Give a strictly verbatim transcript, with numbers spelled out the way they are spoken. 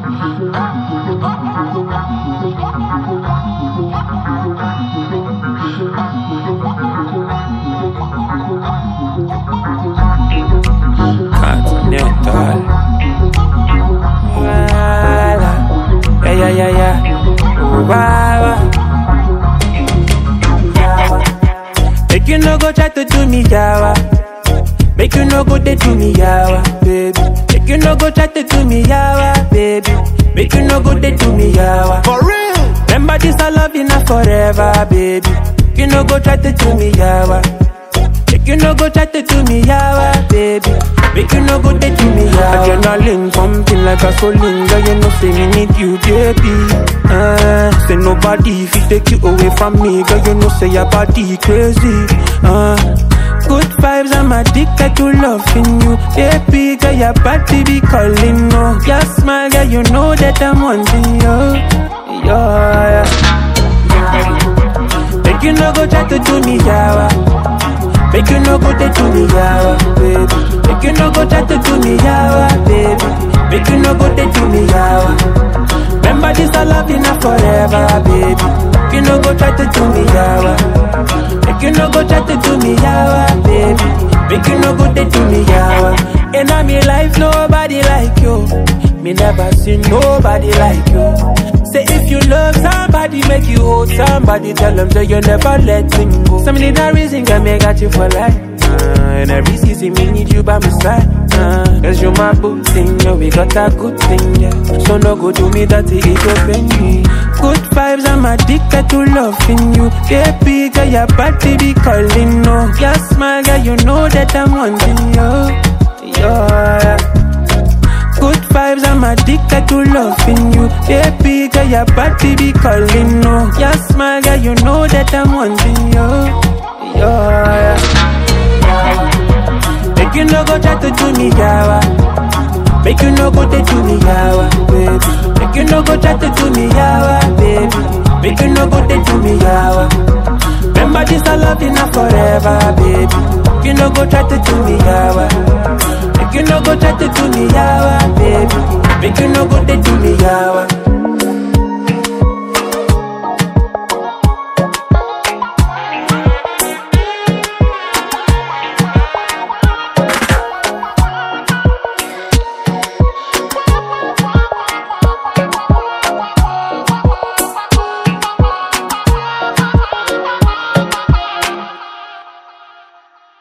Continental. Yeah, yeah, yeah, yeah. Wow. Make you no go try to do me, yawa. Make you no go they do me, yawa, baby. Make you no go try to do me, yawa, baby. Make you no go they do me, yawa. For real. Remember this, I love you now forever, baby. You no go try to do me, yawa. Make you no go try to do me, yawa, baby. Make you no go they do me, yawa. Adrenaline pumping like a gasoline, girl, you know say me need you, baby. Uh, say nobody if you take you away from me, girl, you know say your body crazy. Uh, good vibes, I'm addicted to loving you, baby. Girl, your body be calling, no. Your smile, girl, you know that I'm wanting you. Yeah, yeah. Make you no go try to do me, yawa. Make you no go try to do me, yawa, baby. Make you no go try to do me, yawa, baby. Make you no go try to do me, yawa. Remember this, I love you now forever, baby. Make you no go try to do me, yawa. Make you no go try to do me, yawa, baby. Make you no go try to do me, yawa. In all my life, nobody like you. Me never see nobody like you. Say if you love somebody, make you hold somebody. Tell them that you never let him go. Some need a reason can make got you for life. Uh, and every season me need you by my side. Uh, Cause you my boo thing, yeah, we got a good thing, yeah. So no go do me that it open me. Good vibes, I'm addicted to loving you. Baby, girl, your body be calling, no. Your smile, girl, you know that I'm wanting you. Yeah. Good vibes, I'm addicted to loving you. Baby, girl, your body be calling, no. Your smile, girl, you know that I'm wanting you. Yeah. Make you no go try to do me, yawa. Make you no go try to do me, yawa, baby. Make you no go try to do me, yawa, baby. Make you no go try to do me, yawa. Remember this, I love you now forever, baby. Make you no go try to do me, yawa.